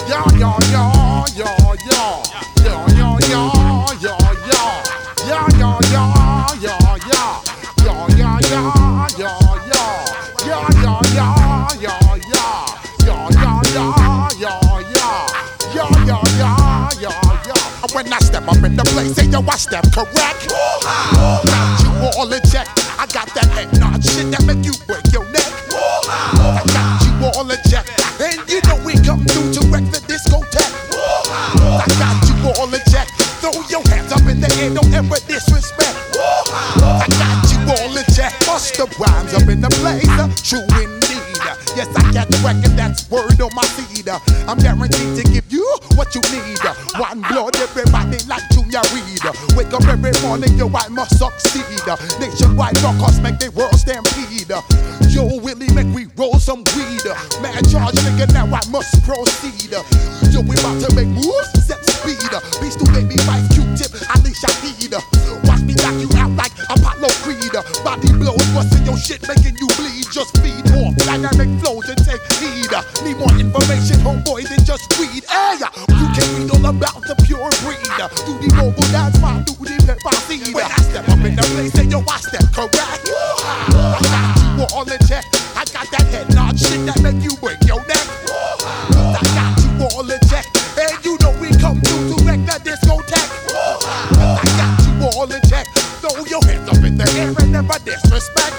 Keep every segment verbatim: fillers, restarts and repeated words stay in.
Yo, yo, yo, yo, yo. Yo, yo, yo, yo, yo. Yo, yo, yo, yo, yo. Yo, yo, yo, yo, yo. Yo, yo, yo, yo, yo. Yo, yo, yo, yo, yo. Yo, yo, yo, yo, yo. When I step up in the place, say yo, I step correct. Got you all in check. I got that head nod shit that make you break your neck. I got you all in check. And you know we come through to wreck the discotheque. I got you all in check. Throw your hands up in the air, don't ever disrespect. I got you all in check. Bust the rhymes up in the blazer. True indeed. Yes, I got record, that's word on my feed. I'm guaranteed to give you what you need. One blood, everybody like Junior Reed. Wake up every morning, yo, I must succeed. Nationwide rockers make the world stampede. Yo, Willie, make we roll some weed. Man, charge nigga, now I must proceed. Yo, we about to make moves, set speed. Beast to baby, wife, Q-tip, Ali Shaheed. Watch me knock you out like Apollo Creed. Body blows, busting your shit, making you bleed. Just feed off dynamic flows and take heed. Need more information, homeboy, than just weed. Hey, you can read all about the pure breed. Do the mobile dance, my do the hip hop seed. When I step up in the place, say yo, I step correct. I got you all in check. I got that head nod shit that make you break your neck. I got you all in check. And you know we come through to wreck the discotheque. I got you all in check. Throw your hands up in the air and never disrespect.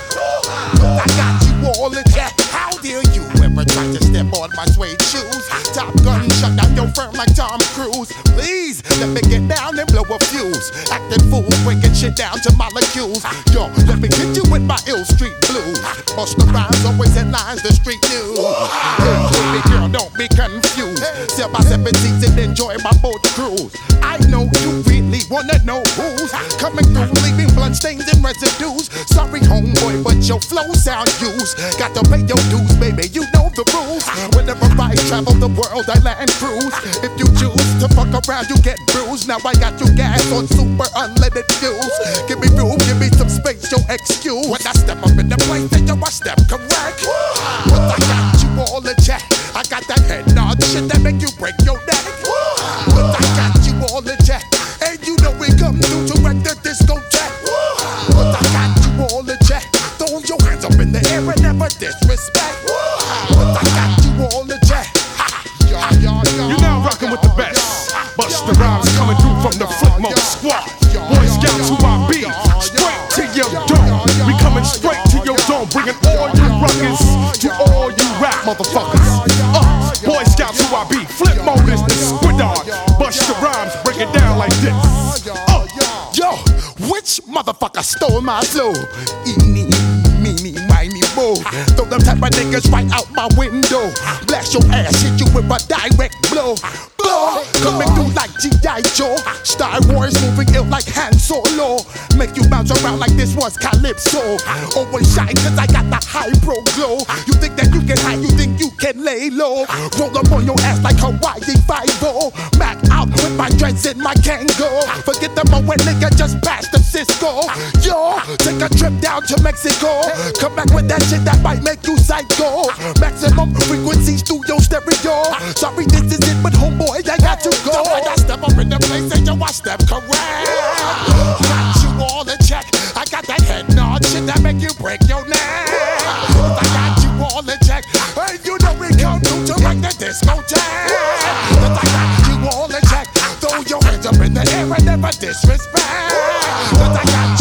I got you all in check. How dare you ever try to step on my suede shoes? Top Gun shut down your firm like Tom Cruise. Please let me get down and blow a fuse. Acting fool, breaking shit down to molecules. Yo, let me hit you with my ill street blues. Bust the rhymes, always headlines the street news. Hey, baby girl, don't be confused. Sell my seventeens and enjoy my boat cruise. I know you really wanna know who's coming through, leaving blood stains and residues. Sorry, homeboy, but your flow sound used. Got to pay your dues, baby, you know the rules. Whenever I travel the world, I land cruise. If you choose to fuck around, you get bruised. Now I got you gas on super unleaded fuels. Give me room, give me some space, your excuse. When I step up in the place, then yo, I step correct. But I got you all in check. I got that head nod shit that make you break your neck. But I got you all in check. And you know we come through to wreck the discotheque. But I got you all in check. Throw your hands up in the air and never disrespect. But I got you all in check. You're now rocking with the best. Bust the rhymes coming through from the footmost squad. Boy Scouts who I be. Straight to your dome. We coming straight to your dome. Bringing all you rockers to all you rap motherfuckers. Uh, Boy Scouts who I be. Flip mode is the squid dog. Bust the rhymes, break it down like this. Uh, yo, which motherfucker stole my flow? Eeny, meeny, miny, mo. Throw them type of niggas right out my window. Blast your ass, hit you with a direct blow. Blow, coming through like G I Joe. Star Wars moving ill like Han Solo. Make you bounce around like this was Calypso. Always shine cause I got the high pro glow. You think that you can hide, you think you can lay low. Roll up on your ass like Hawaii Five-O. Mac out with my dreads in my Kango. Forget the moment nigga just passed the Cisco. Yo, take a trip down to Mexico. Come back with that shit that might make you psycho. Maximum frequency studio stereo. Sorry this is it but homeboy I got to go. So when I step up in the place and yo I step correct. Got you all in check. I got that head nod shit that make you break your neck. I got you all in check. Hey, you know we come through to wreck the discotheque. But I got you all in check. Throw your hands up in the air and never disrespect. But I got you